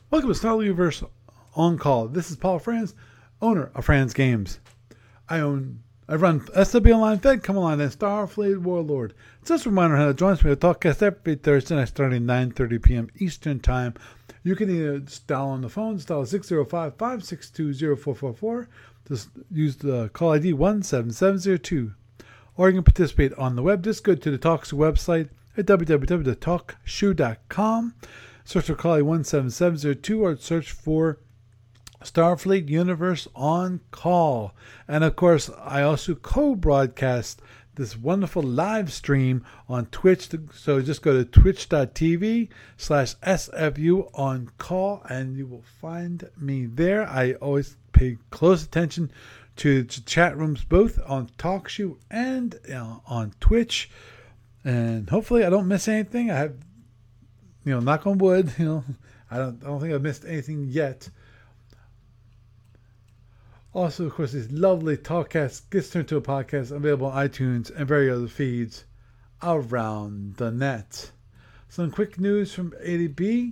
Welcome to Starfleet Universe On Call. This is Paul Franz, owner of Franz Games. I run SW Online, Fed, Come Online, and Starfleet Warlord. Just a reminder how to join us. We have a talkcast every Thursday night starting 9:30 p.m. Eastern Time. You can either dial on the phone, dial 605-562-0444. Just use the call ID 17702. Or you can participate on the web. Just go to the TalkShoe website at www.talkshoe.com. Search for call 17702 or search for Starfleet Universe On Call. And of course, I also co-broadcast this wonderful live stream on Twitch. So just go to twitch.tv/SFU On Call and you will find me there. I always pay close attention to chat rooms both on TalkShoe and on Twitch. And hopefully I don't miss anything. I have, knock on wood, I don't think I've missed anything yet. Also, of course, this lovely Talkcast gets turned to a podcast available on iTunes and various other feeds around the net. Some quick news from ADB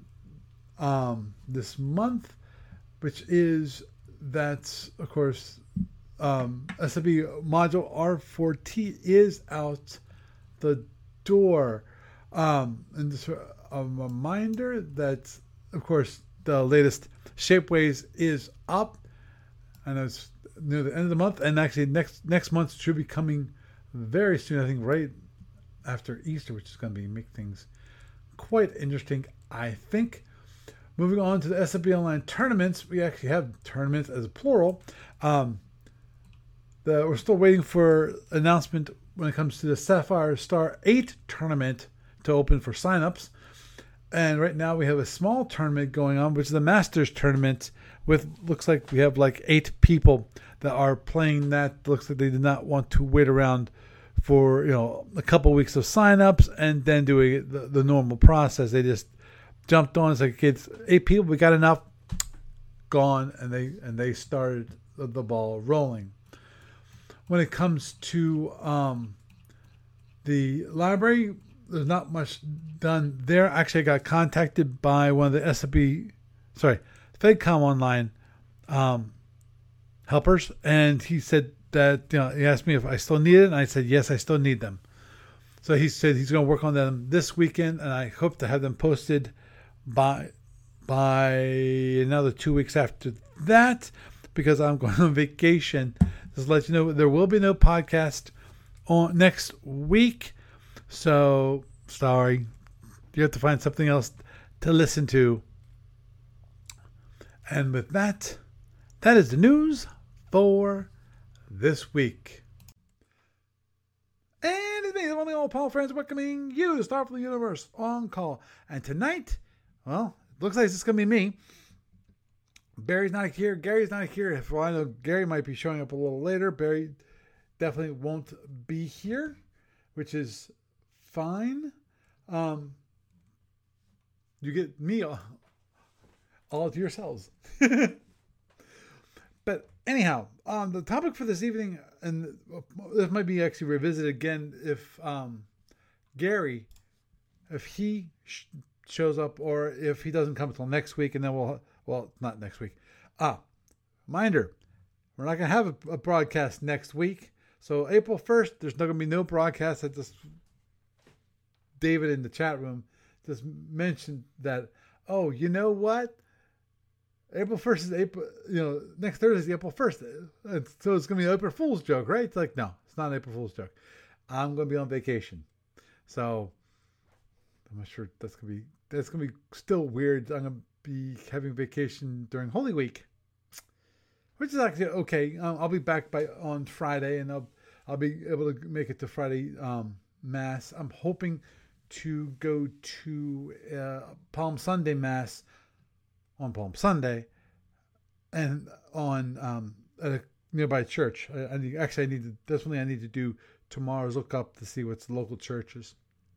this month, which is that, of course, SFB module R4T is out the door. And just a reminder that, of course, the latest Shapeways is up. And it's near the end of the month. And actually, next month should be coming very soon. I think right after Easter, which is going to make things quite interesting, I think. Moving on to the SFB Online tournaments. We actually have tournaments as a plural. We're still waiting for announcement when it comes to the Sapphire Star 8 tournament to open for signups. And right now we have a small tournament going on, which is the Masters tournament looks like we have like 8 people that are playing that. Looks like they did not want to wait around for, a couple weeks of signups and then doing the normal process. They just jumped on. It's like, kids, 8 people, we got enough, gone. And they started the ball rolling. When it comes to the library, there's not much done there. Actually, I got contacted by one of the FedCom Online helpers, and he said that, he asked me if I still need it, and I said, yes, I still need them. So he said he's going to work on them this weekend, and I hope to have them posted by another 2 weeks after that, because I'm going on vacation. Just to let you know, there will be no podcast on next week. So, sorry. You have to find something else to listen to. And with that is the news for this week. And it's me, the one and only Paul Franz, welcoming you to Starfleet Universe On Call. And tonight, well, it looks like it's going to be me. Barry's not here. Gary's not here. For all I know, Gary might be showing up a little later. Barry definitely won't be here, which is fine. You get me all to yourselves. But anyhow, the topic for this evening, and this might be actually revisited again if Gary, if he shows up, or if he doesn't come until next week, and then well, not next week. Reminder, we're not going to have a broadcast next week. So April 1st, there's not going to be no broadcast. David in the chat room just mentioned that, oh, you know what? April 1st is next Thursday is April 1st. So it's going to be an April Fool's joke, right? It's like, no, it's not an April Fool's joke. I'm going to be on vacation. So I'm not sure that's going to be still weird. I'm going to be having vacation during Holy Week, which is actually okay. I'll be back on Friday, and I'll be able to make it to Friday Mass. I'm hoping to go to Palm Sunday Mass on Palm Sunday, and on at a nearby church. I need to do tomorrow is look up to see what's the local churches,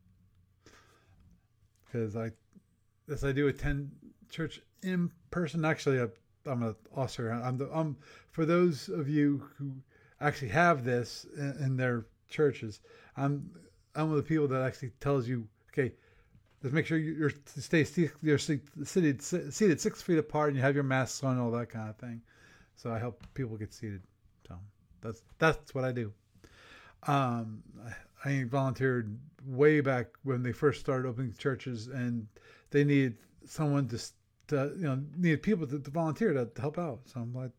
because I do attend church in person. Actually, I'm an officer. I'm for those of you who actually have this in their churches. I'm one of the people that actually tells you, okay, Just make sure you're seated 6 feet apart, and you have your masks on, all that kind of thing. So I help people get seated. So that's what I do. I volunteered way back when they first started opening churches, and they needed someone needed people to volunteer to help out. So I'm like,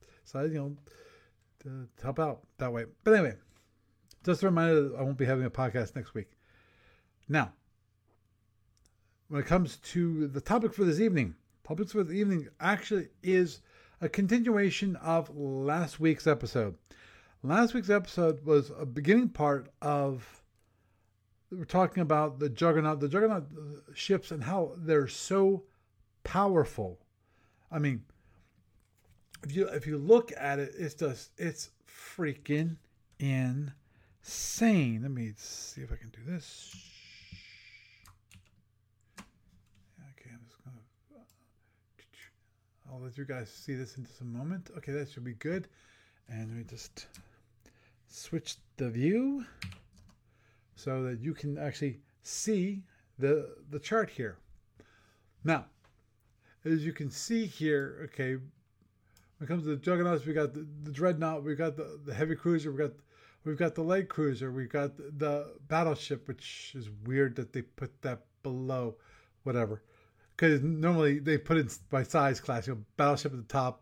to help out that way. But anyway, just a reminder that I won't be having a podcast next week. Now, when it comes to the topics for the evening actually is a continuation of last week's episode. Last week's episode was a beginning part of, we're talking about the Juggernaut ships and how they're so powerful. I mean, if you look at it, it's freaking insane. Let me see if I can do this. Okay, I'm just gonna. I'll let you guys see this in just a moment. Okay, that should be good. And let me just switch the view so that you can actually see the chart here. Now, as you can see here, okay, when it comes to the Juggernauts, we got the Dreadnought, we've got the heavy cruiser, we've got the light cruiser, we've got the battleship, which is weird that they put that below, whatever, because normally they put it by size class. Battleship at the top,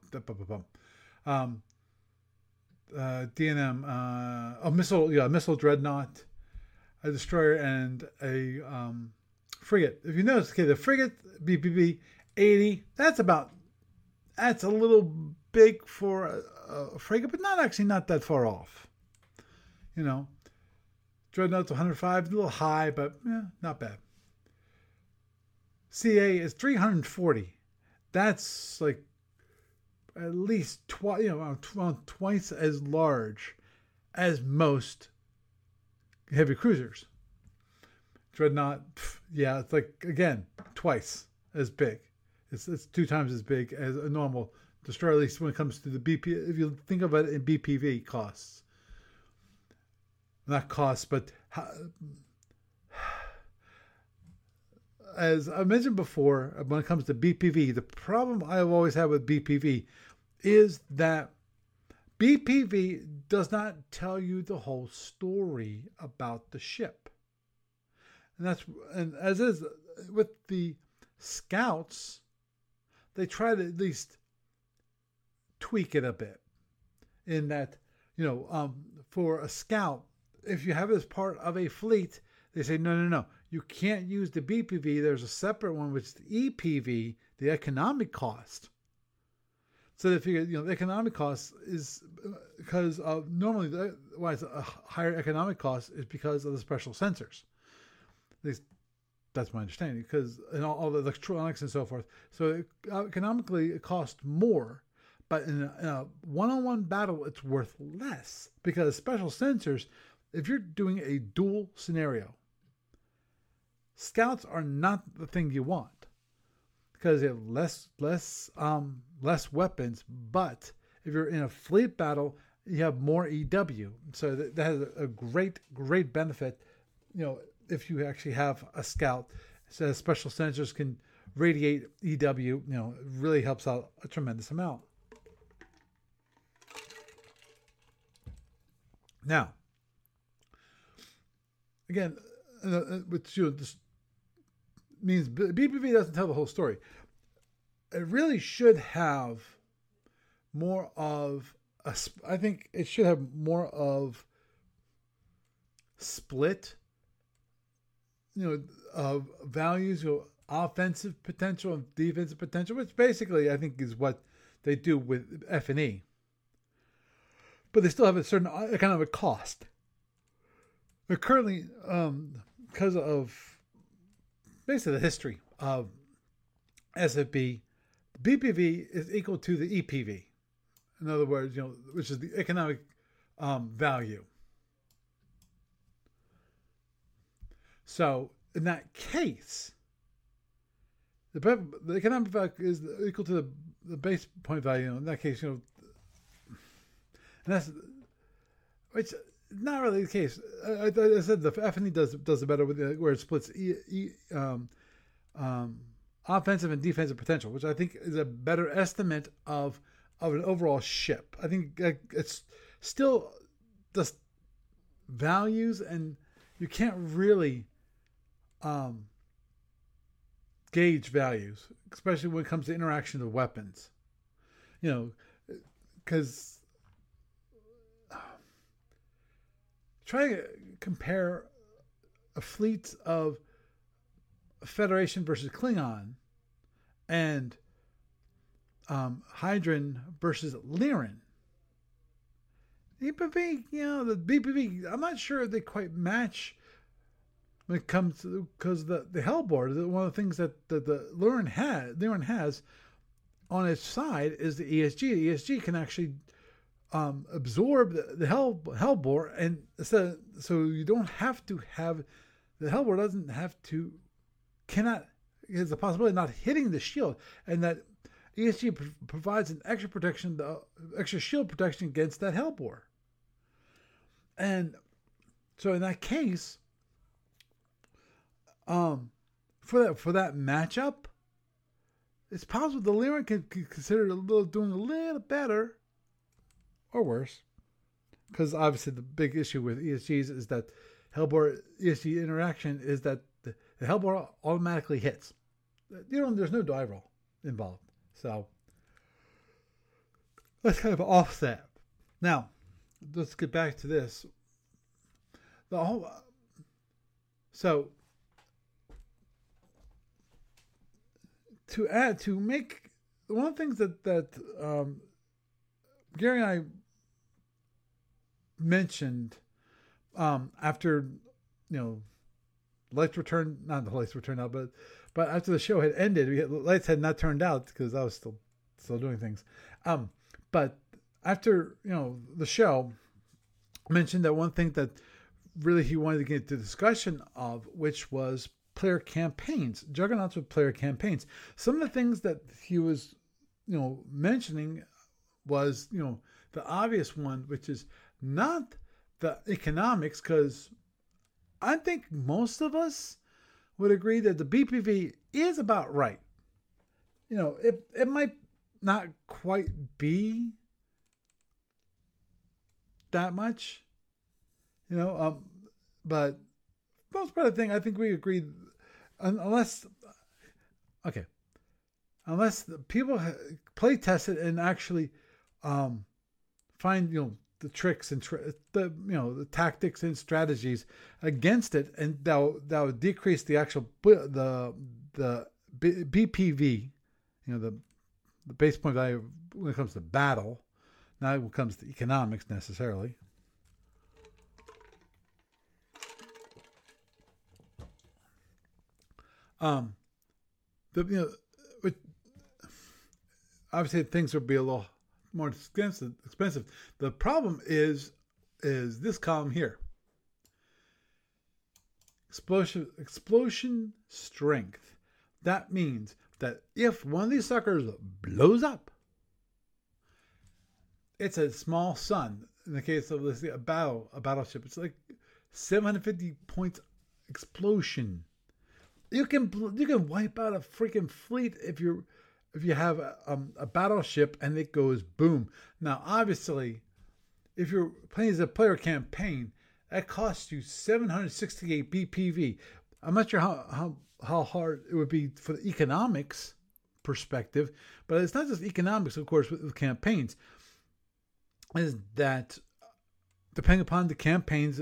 DNM, missile Dreadnought, a destroyer, and a frigate. If you notice, okay, the frigate BPV 80, that's a little big for a frigate, but not that far off. Dreadnought's 105, a little high, but not bad. CA is 340. That's like at least twice as large as most heavy cruisers. Dreadnought, it's like, again, twice as big. It's 2 times as big as a normal destroyer, at least when it comes to the BP. If you think about it in BPV costs, not costs, but as I mentioned before, when it comes to BPV, the problem I've always had with BPV is that BPV does not tell you the whole story about the ship, and as is with the Scouts, they try to at least tweak it a bit. In that, for a Scout, if you have it as part of a fleet, they say no, you can't use the BPV. There's a separate one, which is the EPV, the economic cost. So they figure, the economic cost is because of normally why it's a higher economic cost is because of the special sensors. At least that's my understanding, because in all the electronics and so forth. So economically, it costs more, but in a one-on-one battle, it's worth less, because special sensors, if you're doing a duel scenario, Scouts are not the thing you want, because they have less weapons. But if you're in a fleet battle, you have more EW. So that has a great benefit. If you actually have a Scout, so special sensors can radiate EW. It really helps out a tremendous amount. Now, again, which this means BPV doesn't tell the whole story. It really should have more of I think it should have more of split, of values, offensive potential and defensive potential, which basically I think is what they do with F&E. But they still have a certain kind of a cost. But currently, because of basically the history of SFB, BPV is equal to the EPV. In other words, which is the economic value. So in that case, the economic value is equal to the base point value. In that case, and that's which not really the case. I said the F&E does it better with where it splits offensive and defensive potential, which I think is a better estimate of an overall ship. I think it's still just values, and you can't really gauge values, especially when it comes to interaction of weapons. Because try to compare a fleet of Federation versus Klingon and Hydron versus Lyran. BPV, the BPV, I'm not sure they quite match when it comes to, because the Hellbore, one of the things that the Lyran has on its side is the ESG. The ESG can actually absorb the Hellbore, and so you don't have to have, the Hellbore has the possibility of not hitting the shield, and that ESG provides an extra protection, extra shield protection against that Hellbore. And so in that case, for that matchup, it's possible the Lyran can consider doing a little better or worse, because obviously the big issue with ESGs is that Hellbore ESG interaction is that the Hellbore automatically hits. There's no dive roll involved, so that's kind of an offset. Now, let's get back to this. So to make one of the things that Gary and I mentioned after lights return, not the lights returned out, but after the show had ended, lights had not turned out because I was still doing things. But after the show, I mentioned that one thing that really he wanted to get into discussion of, which was player campaigns, juggernauts with player campaigns. Some of the things that he was mentioning was the obvious one, which is not the economics, because I think most of us would agree that the BPV is about right. It might not quite be that much, but most part of the thing, I think we agree, unless the people play test it and actually find the tricks and the tactics and strategies against it, and that would decrease the actual the BPV, the base point value when it comes to battle, not when it comes to economics necessarily. Obviously things would be a little more expensive. The problem is this column here. Explosion strength. That means that if one of these suckers blows up, it's a small sun. In the case of a battleship, it's like 750 points explosion. You can wipe out a freaking fleet if you have a battleship and it goes boom. Now, obviously, if you're playing as a player campaign, that costs you 768 BPV. I'm not sure how hard it would be for the economics perspective, but it's not just economics, of course, with campaigns. Is that depending upon the campaigns,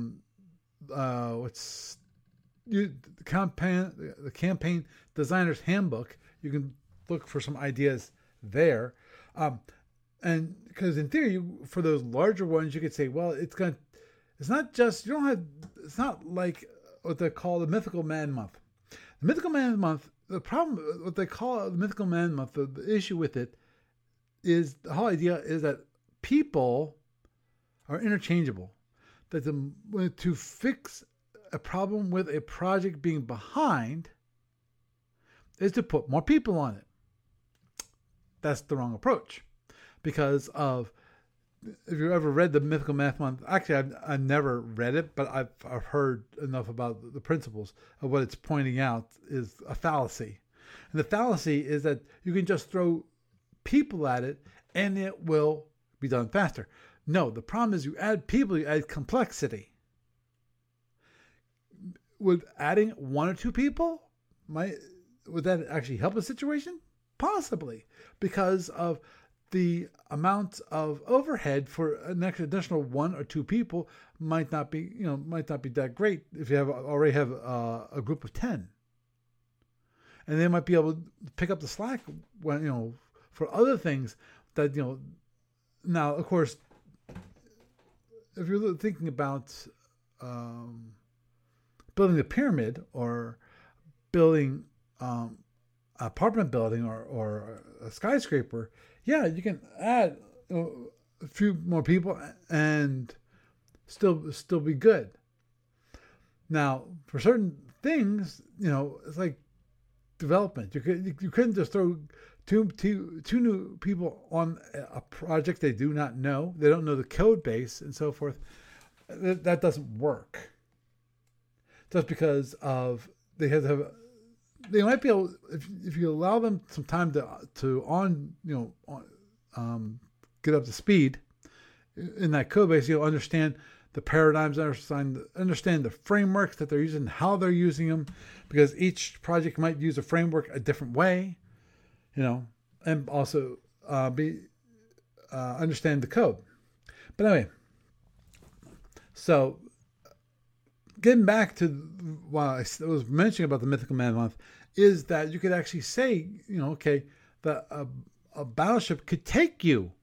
the campaign designer's handbook, you can look for some ideas there, and because in theory, for those larger ones, you could say, well, it's not like what they call the Mythical Man Month. The Mythical Man Month, the problem, what they call the Mythical Man Month, the issue with it is, the whole idea is that people are interchangeable. That to fix a problem with a project being behind is to put more people on it. That's the wrong approach, because of if you ever read the Mythical Math Month, actually I've never read it, but I've heard enough about the principles of what it's pointing out is a fallacy. And the fallacy is that you can just throw people at it and it will be done faster. No, the problem is you add people, you add complexity. Would adding one or two people, would that actually help a situation? Possibly, because of the amount of overhead for an additional one or two people might not be that great if you already have a group of 10, and they might be able to pick up the slack when for other things that Now, of course, if you're thinking about building a pyramid or building an apartment building or a skyscraper, yeah, you can add a few more people and still be good. Now, for certain things, it's like development. You couldn't just throw two new people on a project they do not know. They don't know the code base and so forth. That doesn't work. Just because of they have to have. They might be able, if you allow them some time to get up to speed in that code base, understand the paradigms, understand the frameworks that they're using, how they're using them, because each project might use a framework a different way, and also understand the code. But anyway, so getting back to what I was mentioning about the Mythical Man Month is that you could actually say, okay, that a battleship could take you,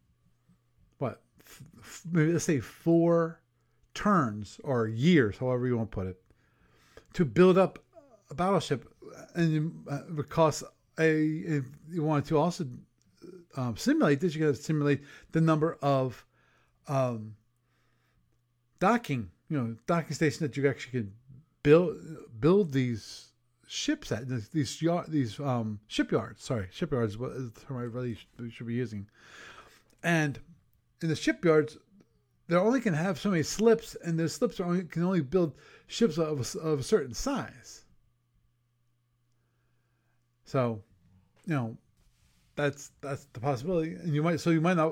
maybe let's say 4 turns or years, however you want to put it, to build up a battleship, and it would cost if you wanted to also simulate this, you got to simulate the number of docking stations that you actually can build these ships at, these shipyards. Sorry, shipyards is the term I really should be using. And in the shipyards, they only can have so many slips, and those slips can only build ships of a certain size. So, that's the possibility, and you might not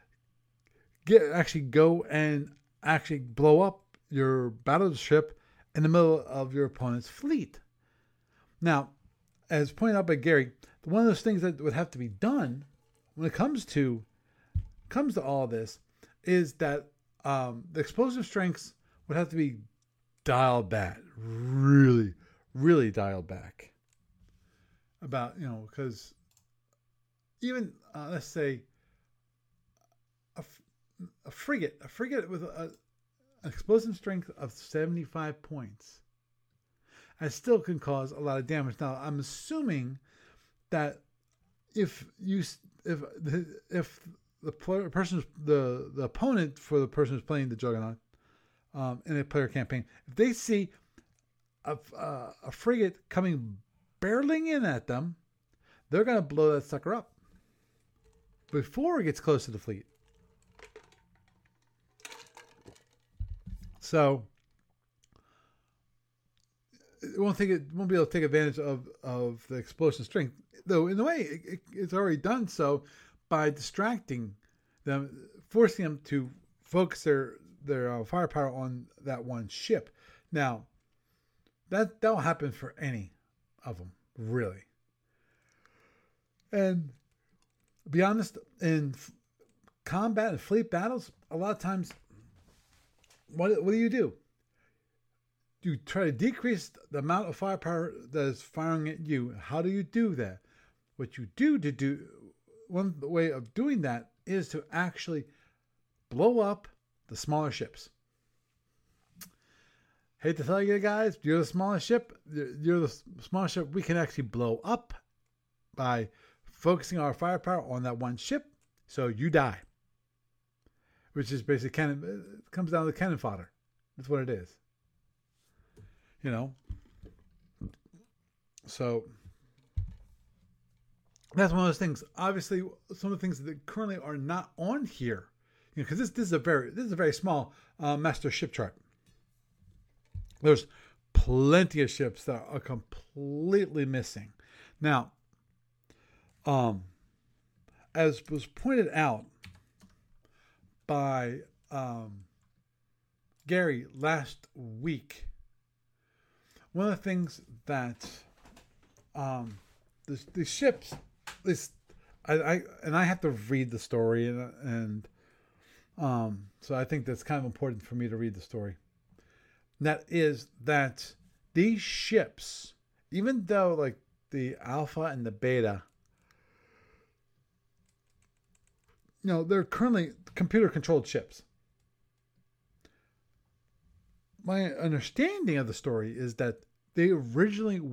go and actually blow up your battleship in the middle of your opponent's fleet. Now, as pointed out by Gary, one of those things that would have to be done when it comes to all this is that the explosive strengths would have to be dialed back, really, really dialed back. About because even let's say a frigate with an explosive strength of 75 points, and still can cause a lot of damage. Now, I'm assuming that if the opponent for the person who's playing the Juggernaut in a player campaign, if they see a frigate coming barreling in at them, they're going to blow that sucker up before it gets close to the fleet. So it won't be able to take advantage of the explosion strength, though in a way it's already done so by distracting them, forcing them to focus their firepower on that one ship. Now that'll happen for any of them, really. And to be honest, in combat and fleet battles, a lot of times, what do? You try to decrease the amount of firepower that is firing at you. How do you do that? What you do one way of doing that is to actually blow up the smaller ships. Hate to tell you guys, you're the smallest ship. You're the smallest ship we can actually blow up by focusing our firepower on that one ship, so you die. Which is basically cannon. It comes down to cannon fodder. That's what it is. So that's one of those things. Obviously, some of the things that currently are not on here because this is a very small master ship chart. There's plenty of ships that are completely missing. Now, as was pointed out by Gary last week, one of the things that the ships, I have to read the story, and so I think that's kind of important for me to read the story. That is that these ships, even though like the Alpha and the Beta, they're currently computer-controlled ships. My understanding of the story is that they originally,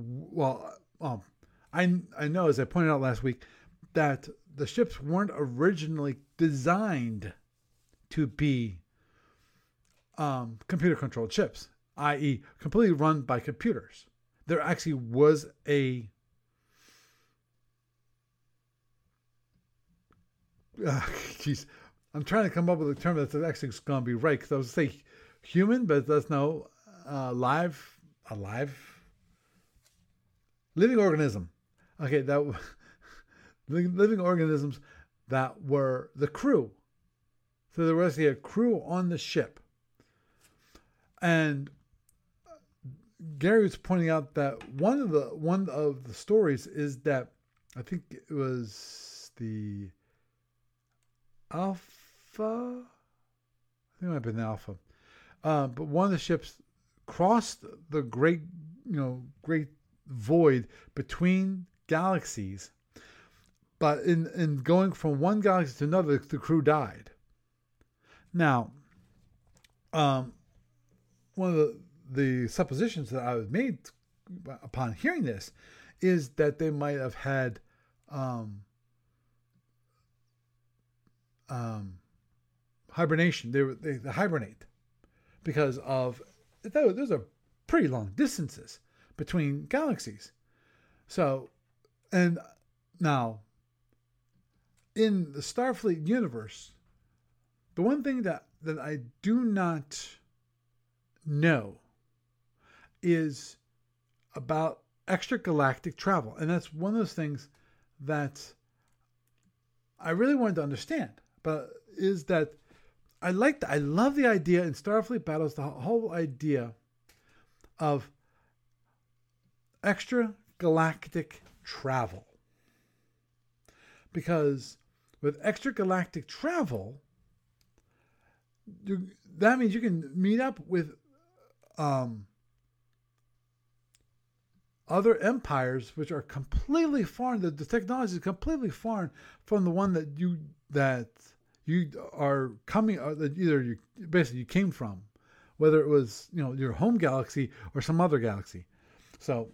I know, as I pointed out last week, that the ships weren't originally designed to be computer-controlled ships, i.e. completely run by computers. There actually was a I'm trying to come up with a term that's actually going to be right, because I was going to say human, but that's no live living organism. Okay, that living organisms that were the crew. So there was a crew on the ship, and Gary was pointing out that one of the stories is that I think it was the Alpha. I think it might have been the Alpha. But one of the ships crossed the great void between galaxies. But in going from one galaxy to another, the crew died. Now, one of the suppositions that I was made upon hearing this is that they might have had hibernation. They hibernate because of those are pretty long distances between galaxies. So, and now in the Starfleet universe, the one thing that I do not know is about extragalactic travel, and that's one of those things that I really wanted to understand. But is that I love the idea in Starfleet Battles, the whole idea of extragalactic travel, because with extragalactic travel, that means you can meet up with other empires which are completely foreign. The technology is completely foreign from the one that you are coming, that either you came from, whether it was your home galaxy or some other galaxy. So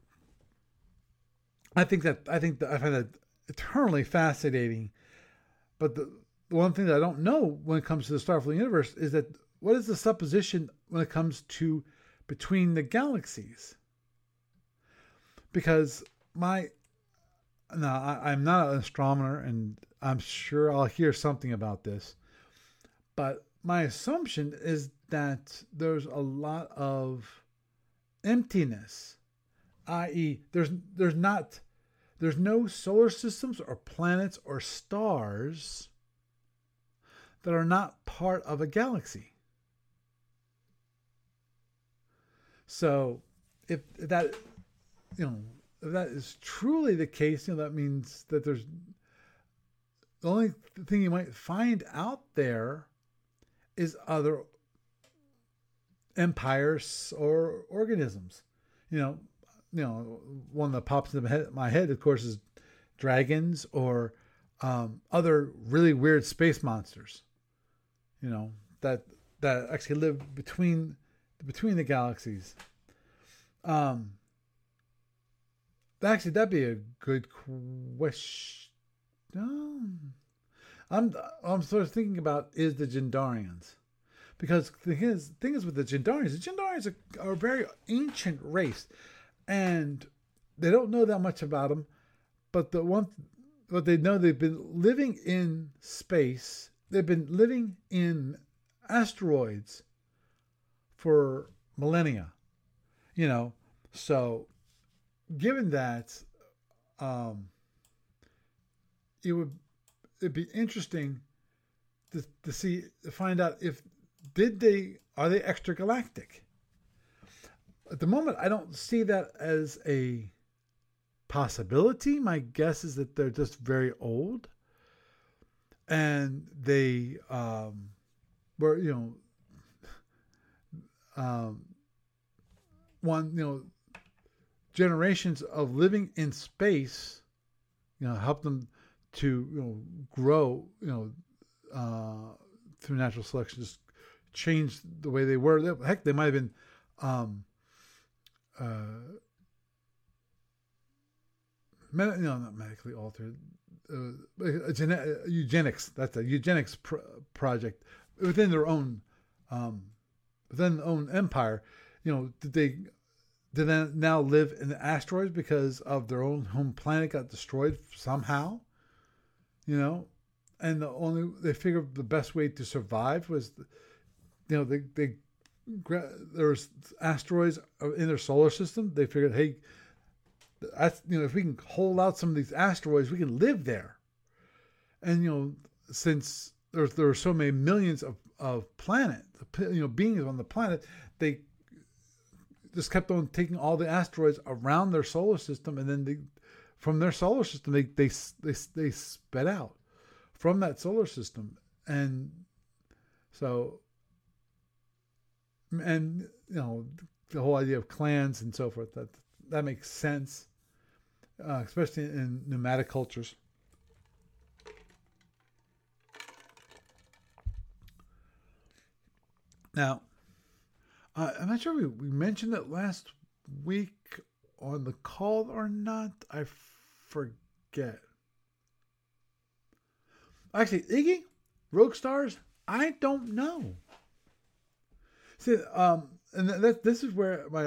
I find that eternally fascinating. But the one thing that I don't know when it comes to the Starfleet universe is that what is the supposition when it comes to between the galaxies? Because I'm not an astronomer, and I'm sure I'll hear something about this, but my assumption is that there's a lot of emptiness, i.e. there's no solar systems or planets or stars that are not part of a galaxy. So if that is truly the case, that means that there's the only thing you might find out there is other empires or organisms. One that pops into my head, of course, is dragons or other really weird space monsters. That actually live between the galaxies. Actually, that'd be a good question. I'm sort of thinking about is the Jindarians, because the thing is with the Jindarians are a very ancient race, and they don't know that much about them. But what they know, they've been living in space they've been living in asteroids for millennia. So given that, it'd be interesting to find out if are they extragalactic. At the moment, I don't see that as a possibility. My guess is that they're just very old, and they were generations of living in space, help them to grow, through natural selection, just change the way they were. Heck, they might have been not medically altered, eugenics. That's a eugenics project within their own empire. Did they now live in the asteroids because of their own home planet got destroyed somehow? And they figured the best way to survive was, there was asteroids in their solar system. They figured, hey, if we can hold out some of these asteroids, we can live there. And since there are so many millions of planet, beings on the planet, they just kept on taking all the asteroids around their solar system, and then from their solar system they sped out from that solar system. And so, and the whole idea of clans and so forth, that makes sense, especially in nomadic cultures. Now, I'm not sure we mentioned it last week on the call or not. I forget. Actually, Iggy, Rogue Stars, I don't know. See, and this is where my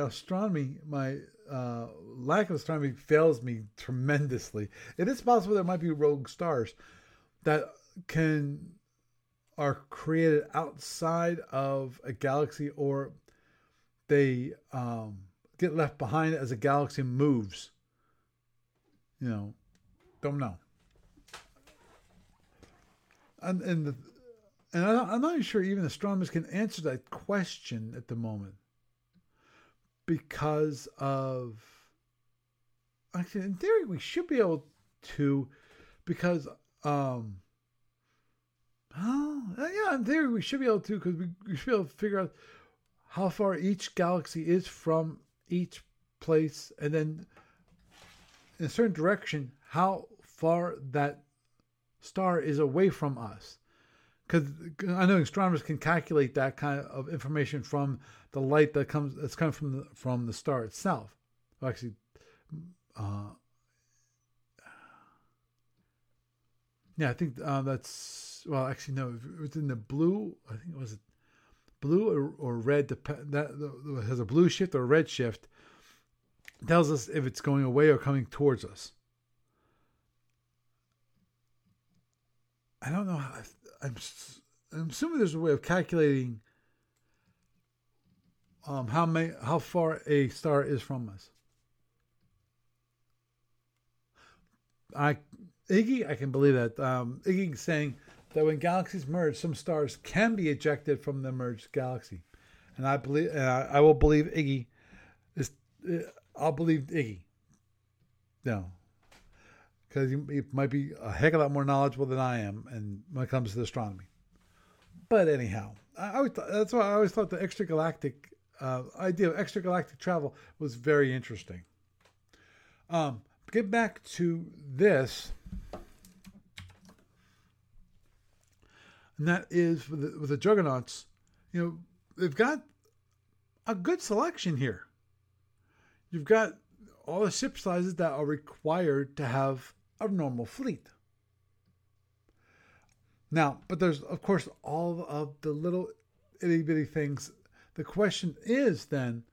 lack of astronomy fails me tremendously. It is possible there might be rogue stars that are created outside of a galaxy, or they get left behind as a galaxy moves. Don't know. And I'm not even sure even astronomers can answer that question at the moment, because of, actually, in theory, we should be able to, because, in theory, we should be able to, because we should be able to figure out how far each galaxy is from each place, and then in a certain direction, how far that star is away from us. Because I know astronomers can calculate that kind of information from the light that's coming from the star itself. Actually, I think that's, well, actually no, it was in the blue. I think it was blue or red. That has a blue shift or a red shift. It tells us if it's going away or coming towards us. I don't know how. I'm assuming there's a way of calculating how far a star is from us. Iggy, I can believe that. Iggy saying that when galaxies merge, some stars can be ejected from the merged galaxy, and I believe, and I will believe Iggy. I'll believe Iggy. No. Because he might be a heck of a lot more knowledgeable than I am, and when it comes to astronomy. But anyhow, that's why I always thought the extragalactic idea of extragalactic travel was very interesting. Get back to this, and that is with the Juggernauts. They've got a good selection here. You've got all the ship sizes that are required to have a normal fleet. Now, but there's, of course, all of the little itty bitty things. The question is then,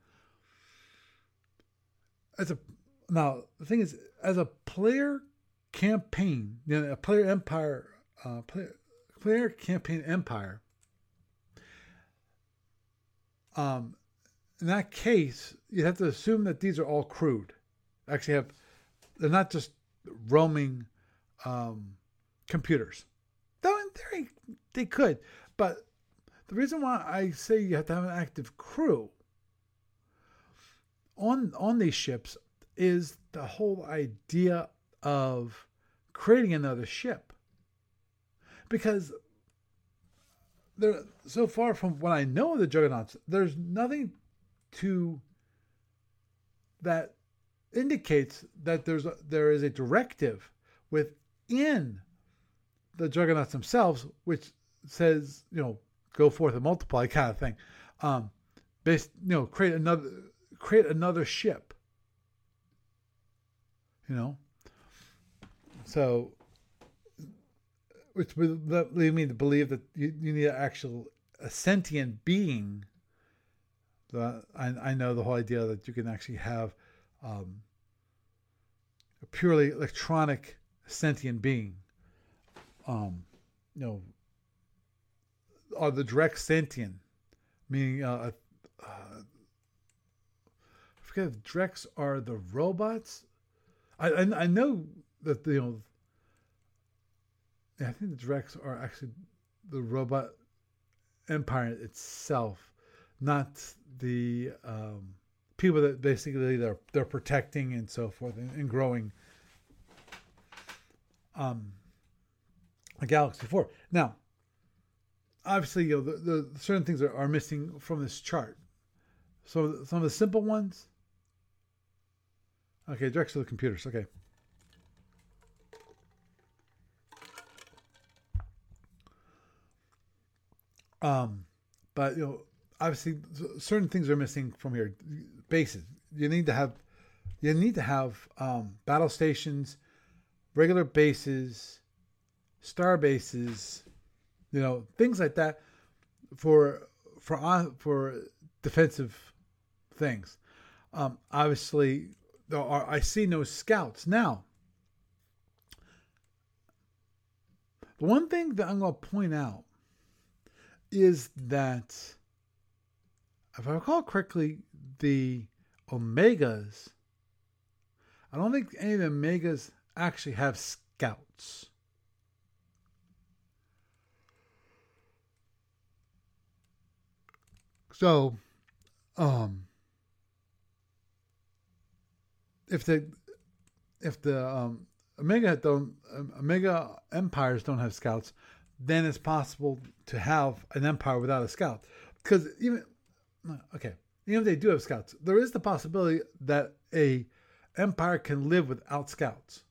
the thing is, as a player campaign, a player empire, player campaign empire, in that case, you have to assume that these are all crewed. Actually, they're not just roaming computers. Though in theory they could, but the reason why I say you have to have an active crew on these ships is the whole idea of creating another ship. Because there, so far from what I know of the Juggernauts, there's nothing that indicates that there is a directive within the Juggernauts themselves, which says, go forth and multiply kind of thing. Create another ship. So, which would lead me to believe that you need a sentient being. I know the whole idea that you can actually have a purely electronic sentient being. Are the direct sentient, meaning I forget if Drex are the robots. I know that I think the Drex are actually the robot empire itself, not the people that basically they're protecting and so forth and growing a galaxy for. Now, obviously, the certain things are missing from this chart. So some of the simple ones. Okay, Drex are the computers. Okay. But obviously, certain things are missing from here. Bases. You need to have battle stations, regular bases, star bases, things like that for defensive things. Obviously, I see no scouts now. The one thing that I'm going to point out is that, if I recall correctly, the Omegas, I don't think any of the Omegas actually have scouts. So, if the Omega empires don't have scouts, then it's possible to have an empire without a scout. Because even if they do have scouts, there is the possibility that a empire can live without scouts.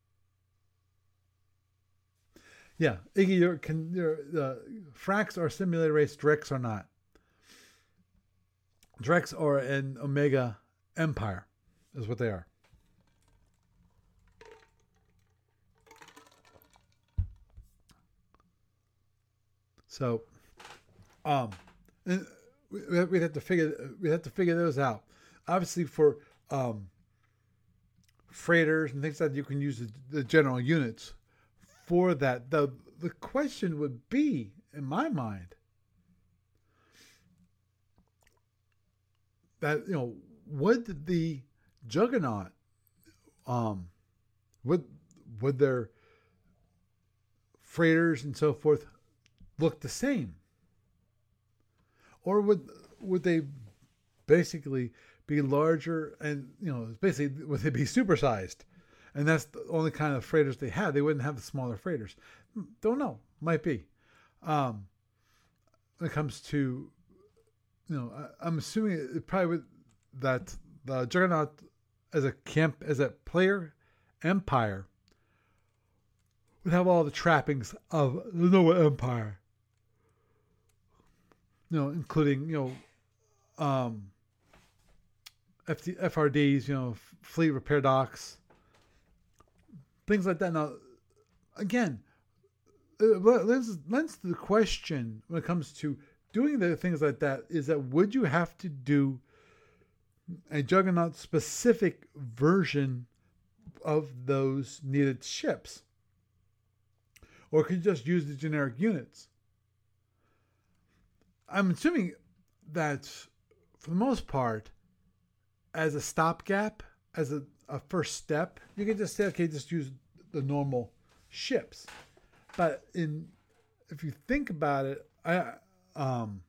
Yeah, Iggy, Frax are simulated race, Drex are not. Drex are an Omega empire, is what they are. So, we'd have to figure those out. Obviously, for freighters and things like that, you can use the general units for that. The question would be, in my mind, that would the Juggernaut, would their freighters and so forth look the same, or would they basically be larger and basically would they be supersized, and that's the only kind of freighters they have? They wouldn't have the smaller freighters. Don't know, might be. When it comes to I'm assuming it probably would, that the Juggernaut as a player empire would have all the trappings of the Nova Empire. Including FRDs, fleet repair docks, things like that. Now, again, lends to the question when it comes to doing the things like that is that would you have to do a Juggernaut specific version of those needed ships? or could you just use the generic units? I'm assuming that for the most part, as a stopgap, as a first step, you can just say, okay, just use the normal ships. But if you think about it, I'm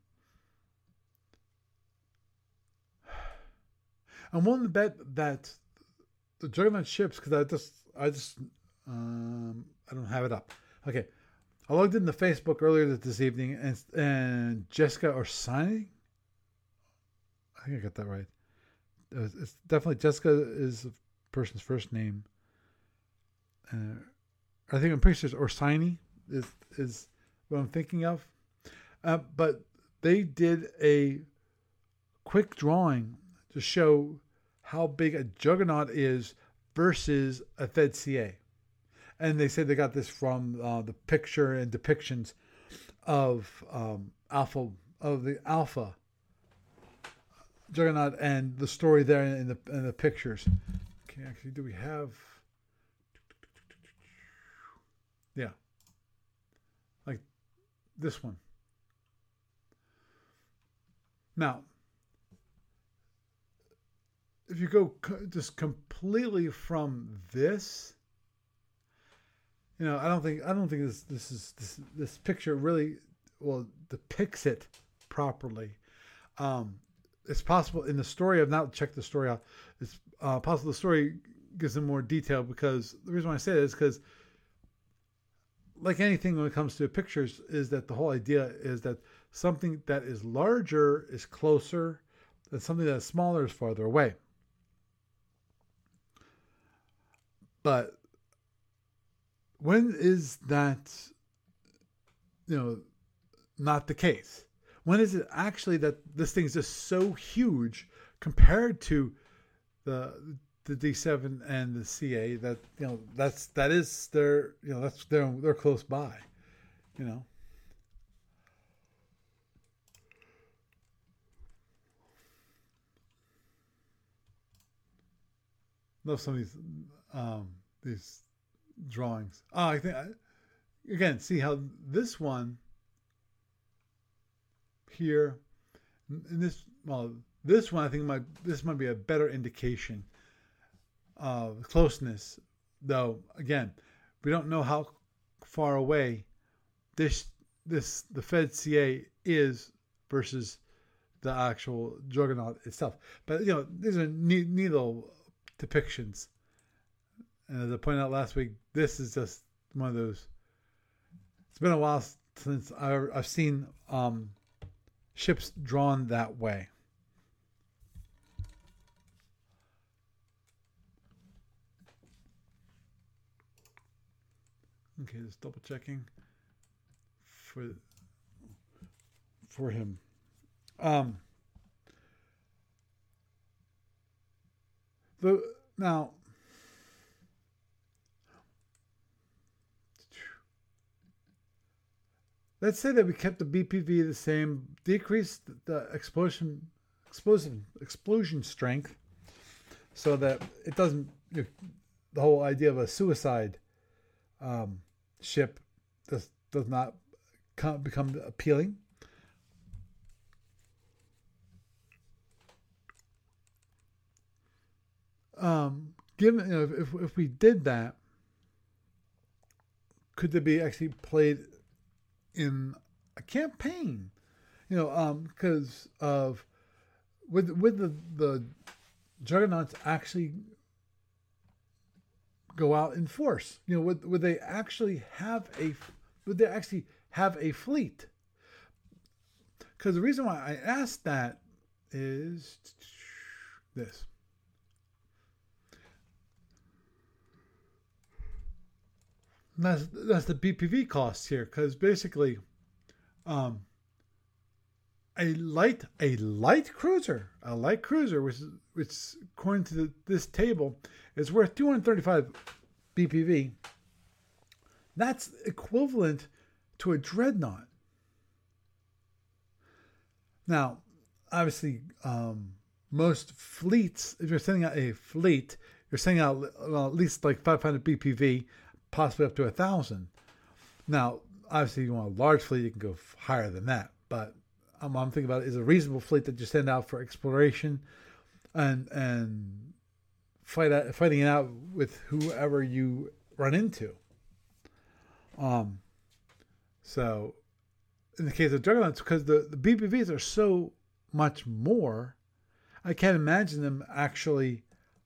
willing to bet that the Juggernaut ships, because I don't have it up. Okay, I logged into Facebook earlier this evening, and Jessica Orsini, I think I got that right. It's definitely Jessica is the person's first name. I think I'm pretty sure it's Orsini is what I'm thinking of. But they did a quick drawing to show how big a Juggernaut is versus a Fed CA. And they said they got this from the picture and depictions of the Alpha Juggernaut and the story there in the pictures. Okay, actually, do we have? Yeah, like this one. Now, if you go just completely from this, I don't think this picture really depicts it properly. It's possible in the story, I've not checked the story out. It's possible the story gives them more detail, because the reason why I say that is because, like anything when it comes to pictures, is that the whole idea is that something that is larger is closer, and something that is smaller is farther away. But when is that, not the case? When is it actually that this thing is just so huge compared to the D7 and the CA that they're close by, Love some of these drawings. I think again, see how this one here, in this one, I think this might be a better indication of closeness. Though again, we don't know how far away the Fed CA is versus the actual Juggernaut itself. But these are neat little depictions. And as I pointed out last week, this is just one of those. It's been a while since I've seen ships drawn that way. Okay, just double checking for him. Now, let's say that we kept the BPV the same, decreased the explosion strength, so that it doesn't. The whole idea of a suicide ship does not become appealing. Given if we did that, could there be actually played in a campaign? Because of with the Juggernauts actually go out in force. Would they actually have a fleet? Because the reason why I asked that is this. That's the BPV costs here, because basically, a light cruiser, which according to this table is worth 235 BPV. That's equivalent to a dreadnought. Now, obviously, most fleets, if you're sending out a fleet, you're sending out at least like 500 BPV. Possibly up to 1,000. Now, obviously, you want a large fleet, you can go higher than that. But I'm thinking about it is a reasonable fleet that you send out for exploration and fighting it out with whoever you run into. So in the case of Juggernauts, because the BPVs are so much more, I can't imagine them actually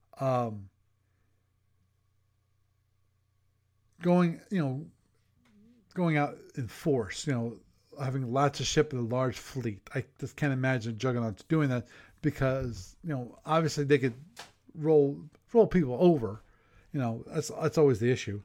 going out in force, having lots of ships and a large fleet. I just can't imagine Juggernauts doing that because, obviously they could roll people over. That's always the issue.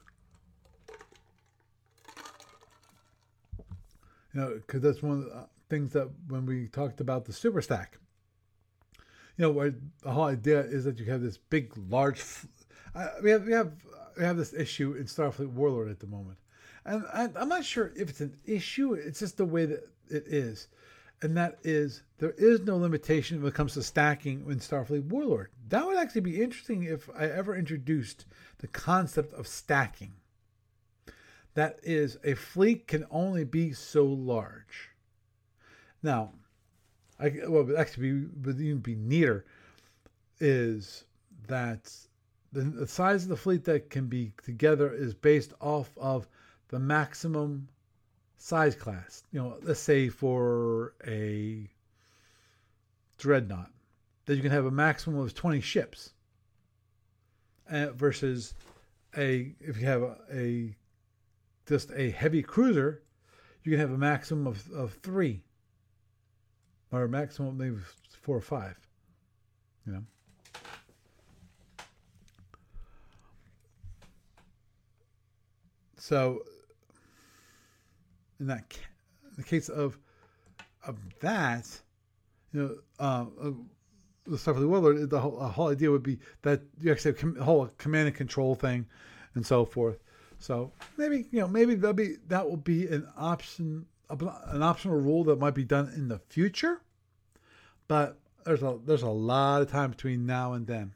Because that's one of the things that when we talked about the super stack, where the whole idea is that you have this big, large. We have this issue in Starfleet Warlord at the moment, and I'm not sure if it's an issue. It's just the way that it is, and that is there is no limitation when it comes to stacking in Starfleet Warlord. That would actually be interesting if I ever introduced the concept of stacking. That is, a fleet can only be so large. Now, would even be neater is that the size of the fleet that can be together is based off of the maximum size class. Let's say for a dreadnought, that you can have a maximum of 20 ships, versus if you have just a heavy cruiser, you can have a maximum of 3, or a maximum maybe 4 or 5. So, in the case of that, the Starfleet Warlord, the whole idea would be that you actually have a whole command and control thing, and so forth. So maybe that will be an optional rule that might be done in the future, but there's a lot of time between now and then.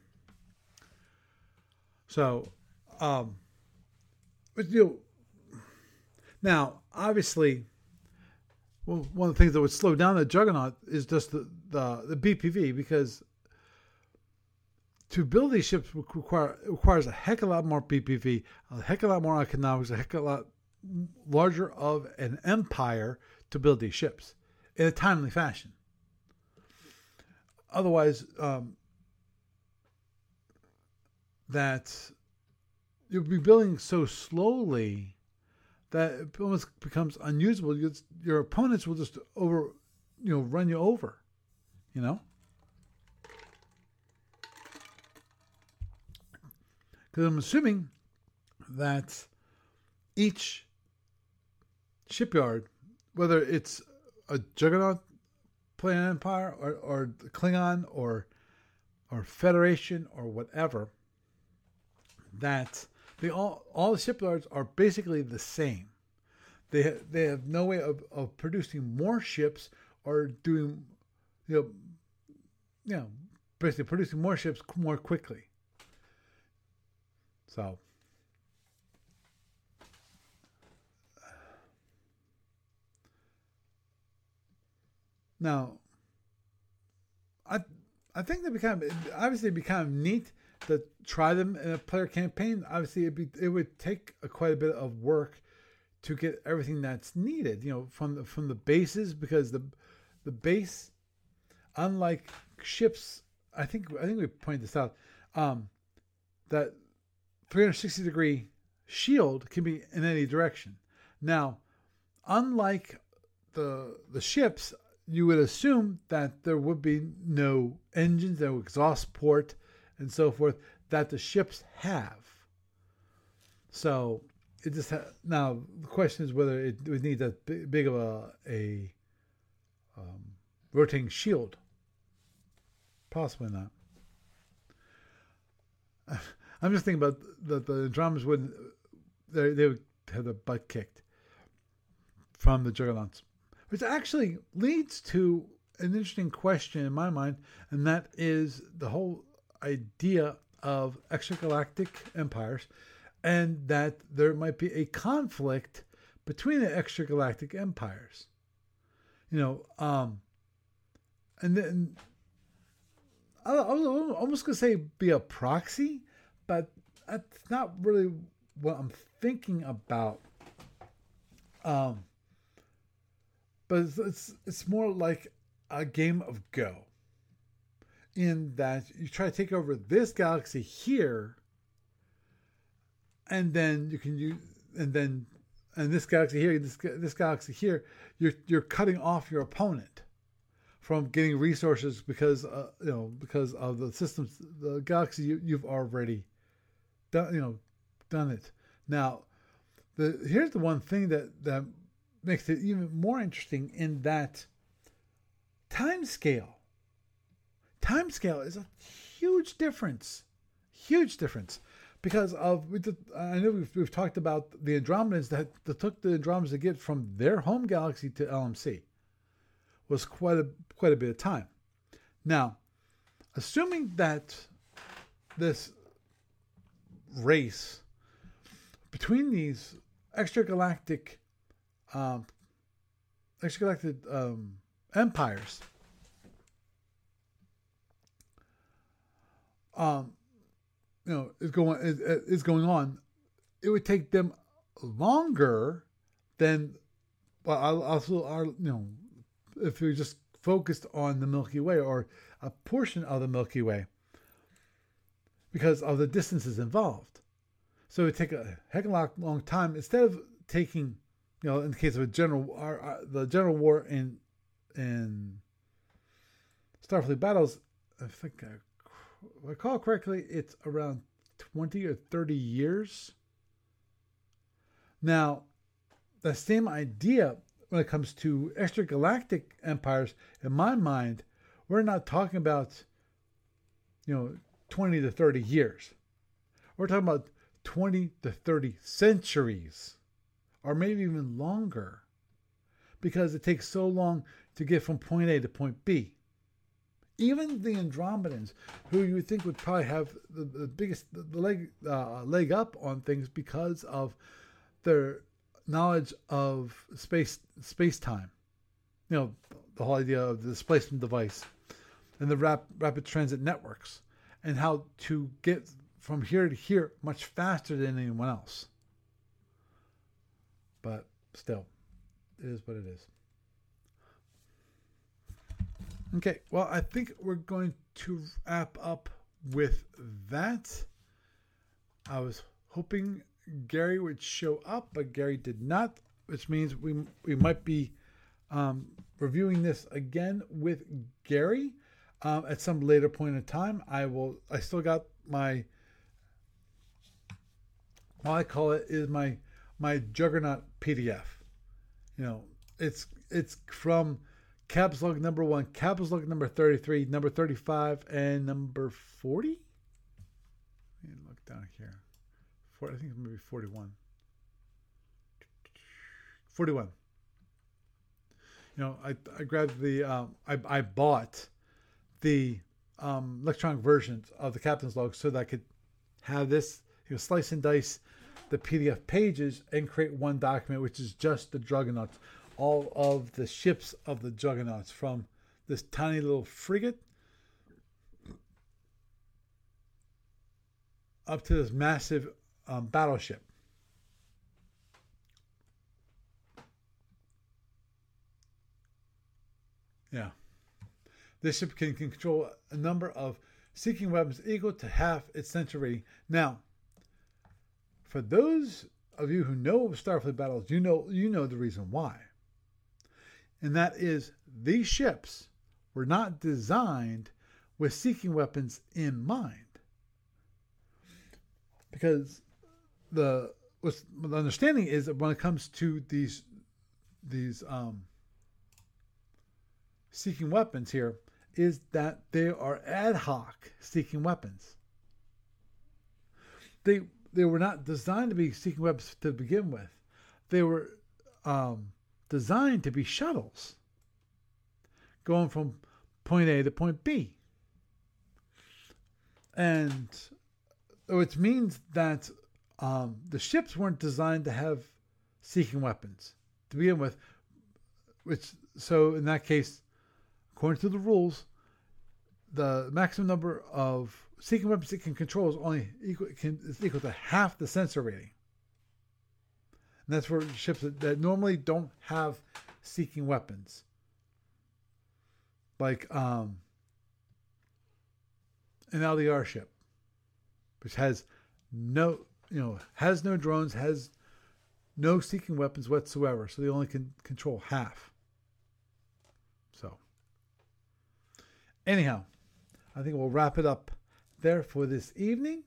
So, now obviously, one of the things that would slow down the Juggernaut is just the BPV, because to build these ships requires a heck of a lot more BPV, a heck of a lot more economics, a heck of a lot larger of an empire to build these ships in a timely fashion. Otherwise, that you'll be building so slowly that it almost becomes unusable. Your opponents will just run you over, Because I'm assuming that each shipyard, whether it's a Juggernaut Planet Empire or Klingon or Federation or whatever, that all the shipyards are basically the same. They have no way of producing more ships or doing, basically producing more ships more quickly. So, now, I think it'd be kind of neat to try them in a player campaign. Obviously, it would take quite a bit of work to get everything that's needed, from the bases, because the base, unlike ships, I think we pointed this out, that 360-degree shield can be in any direction. Now, unlike the ships, you would assume that there would be no engines, no exhaust port, and so forth that the ships have. So it just now the question is whether it would need that big of a rotating shield. Possibly not. I'm just thinking about the Andromedans they would have their butt kicked from the Juggernauts, which actually leads to an interesting question in my mind, and that is the whole idea of extragalactic empires, and that there might be a conflict between the extragalactic empires. You know, and then I was almost going to say be a proxy, but that's not really what I'm thinking about. But it's more like a game of Go, in that you try to take over this galaxy here, and then you can use, and this galaxy here, this galaxy here, you're cutting off your opponent from getting resources because because of the systems, the galaxy you've already done it. Now, here's the one thing that makes it even more interesting, in that time scale. Time scale is a huge difference, because of, I know we've talked about the Andromedans that took the Andromedans to get from their home galaxy to LMC was quite a bit of time. Now, assuming that this race between these extragalactic empires is going on, it would take them longer than, if we just focused on the Milky Way or a portion of the Milky Way, because of the distances involved. So it would take a heck of a long time. Instead of taking, in the case of the general war in Starfleet battles, I think, if I recall correctly, it's around 20 or 30 years. Now, the same idea when it comes to extragalactic empires, in my mind, we're not talking about, 20 to 30 years. We're talking about 20 to 30 centuries, or maybe even longer, because it takes so long to get from point A to point B. Even the Andromedans, who you would think would probably have the biggest leg up on things because of their knowledge of space-time, the whole idea of the displacement device and the rapid transit networks, and how to get from here to here much faster than anyone else. But still, it is what it is. Okay, well, I think we're going to wrap up with that. I was hoping Gary would show up, but Gary did not, which means we might be reviewing this again with Gary at some later point in time. I still got my, all I call it is my Juggernaut PDF. It's from Caps Log number 1, Caps Log number 33, number 35, and number 40? Let me look down here. I think maybe 41. 41. I grabbed the, I bought the electronic versions of the Captain's Log so that I could have this, slice and dice the PDF pages and create one document, which is just the Juggernauts. All of the ships of the Juggernauts, from this tiny little frigate up to this massive battleship. Yeah. This ship can control a number of seeking weapons equal to half its center rating. Now, for those of you who know Starfleet battles, you know the reason why. And that is, these ships were not designed with seeking weapons in mind. Because the understanding is that when it comes to these seeking weapons here, is that they are ad hoc seeking weapons. They were not designed to be seeking weapons to begin with. They were designed to be shuttles going from point A to point B. And which means that the ships weren't designed to have seeking weapons to begin with. So in that case, according to the rules, the maximum number of seeking weapons it can control is equal to half the sensor rating. And that's for ships that normally don't have seeking weapons. Like an LDR ship, which has no drones, has no seeking weapons whatsoever. So they only can control half. So anyhow, I think we'll wrap it up there for this evening.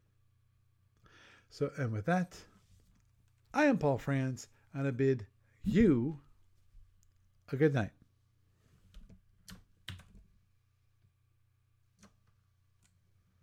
So, and with that, I am Paul Franz, and I bid you a good night.